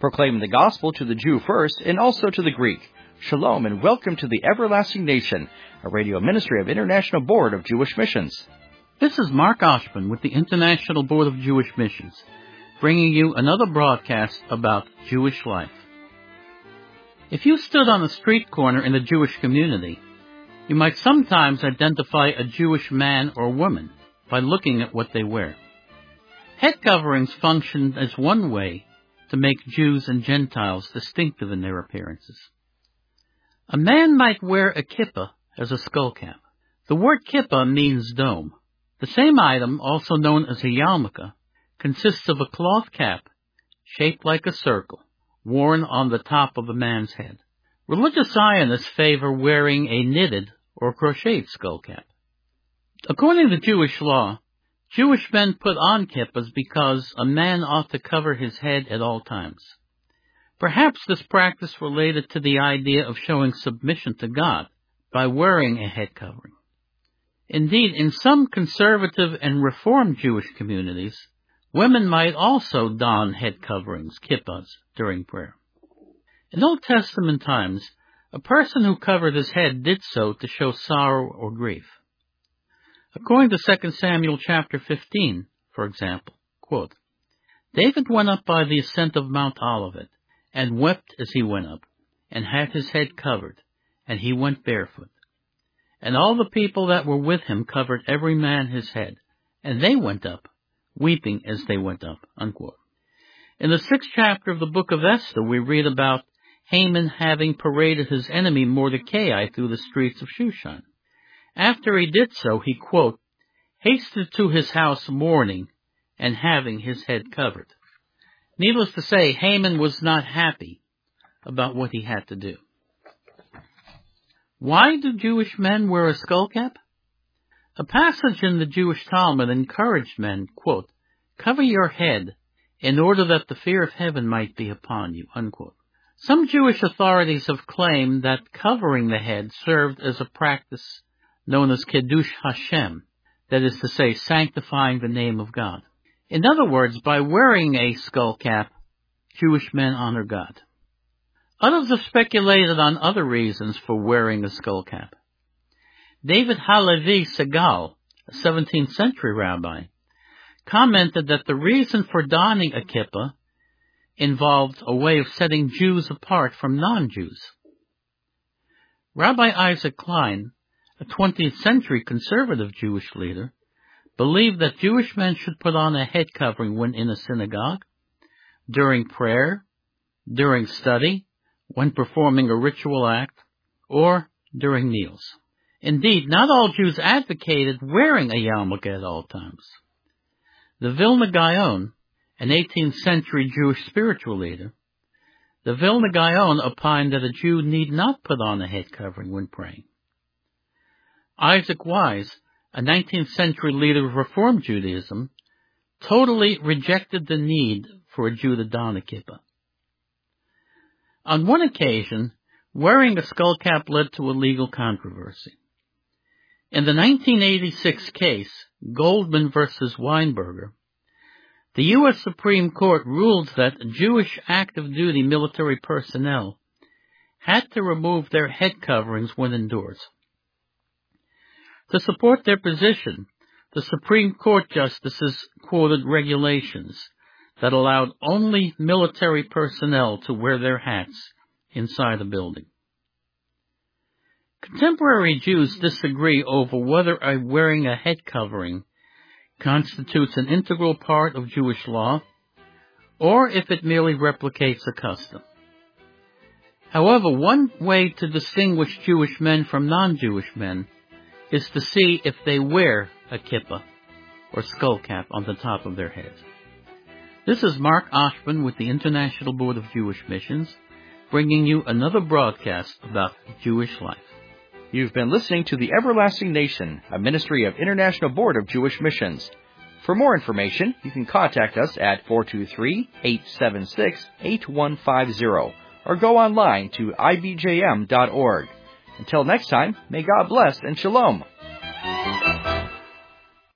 proclaiming the gospel to the Jew first and also to the Greek. Shalom and welcome to the Everlasting Nation, a radio ministry of International Board of Jewish Missions. This is Mark Oshman with the International Board of Jewish Missions, bringing you another broadcast about Jewish life. If you stood on a street corner in a Jewish community, you might sometimes identify a Jewish man or woman by looking at what they wear. Head coverings function as one way to make Jews and Gentiles distinctive in their appearances. A man might wear a kippah as a skull cap. The word kippah means dome. The same item, also known as a yarmulke, consists of a cloth cap shaped like a circle, worn on the top of a man's head. Religious Zionists favor wearing a knitted or crocheted skull cap. According to Jewish law, Jewish men put on kippahs because a man ought to cover his head at all times. Perhaps this practice related to the idea of showing submission to God by wearing a head covering. Indeed, in some conservative and reformed Jewish communities, women might also don head coverings, kippahs, during prayer. In Old Testament times, a person who covered his head did so to show sorrow or grief. According to 2 Samuel chapter 15, for example, quote, David went up by the ascent of Mount Olivet, and wept as he went up, and had his head covered, and he went barefoot. And all the people that were with him covered every man his head, and they went up, weeping as they went up, unquote. In the 6th chapter of the book of Esther, we read about Haman having paraded his enemy Mordecai through the streets of Shushan. After he did so, he, quote, hasted to his house mourning and having his head covered. Needless to say, Haman was not happy about what he had to do. Why do Jewish men wear a skull cap? A passage in the Jewish Talmud encouraged men, quote, cover your head in order that the fear of heaven might be upon you, unquote. Some Jewish authorities have claimed that covering the head served as a practice known as Kiddush Hashem, that is to say, sanctifying the name of God. In other words, by wearing a skull cap, Jewish men honor God. Others have speculated on other reasons for wearing a skull cap. David Halevi Segal, a 17th century rabbi, commented that the reason for donning a kippah involved a way of setting Jews apart from non-Jews. Rabbi Isaac Klein, a 20th century conservative Jewish leader, believed that Jewish men should put on a head covering when in a synagogue, during prayer, during study, when performing a ritual act, or during meals. Indeed, not all Jews advocated wearing a yarmulke at all times. The Vilna Gaon, an 18th century Jewish spiritual leader, the Vilna Gaon opined that a Jew need not put on a head covering when praying. Isaac Wise, a 19th century leader of Reform Judaism, totally rejected the need for a Jew to don a kippah. On one occasion, wearing a skull cap led to a legal controversy. In the 1986 case, Goldman versus Weinberger, the U.S. Supreme Court ruled that Jewish active duty military personnel had to remove their head coverings when indoors. To support their position, the Supreme Court justices quoted regulations that allowed only military personnel to wear their hats inside a building. Contemporary Jews disagree over whether wearing a head covering constitutes an integral part of Jewish law or if it merely replicates a custom. However, one way to distinguish Jewish men from non-Jewish men is to see if they wear a kippah or skull cap on the top of their heads. This is Mark Oshman with the International Board of Jewish Missions, bringing you another broadcast about Jewish life. You've been listening to the Everlasting Nation, a ministry of International Board of Jewish Missions. For more information, you can contact us at 423-876-8150 or go online to ibjm.org. Until next time, may God bless and shalom.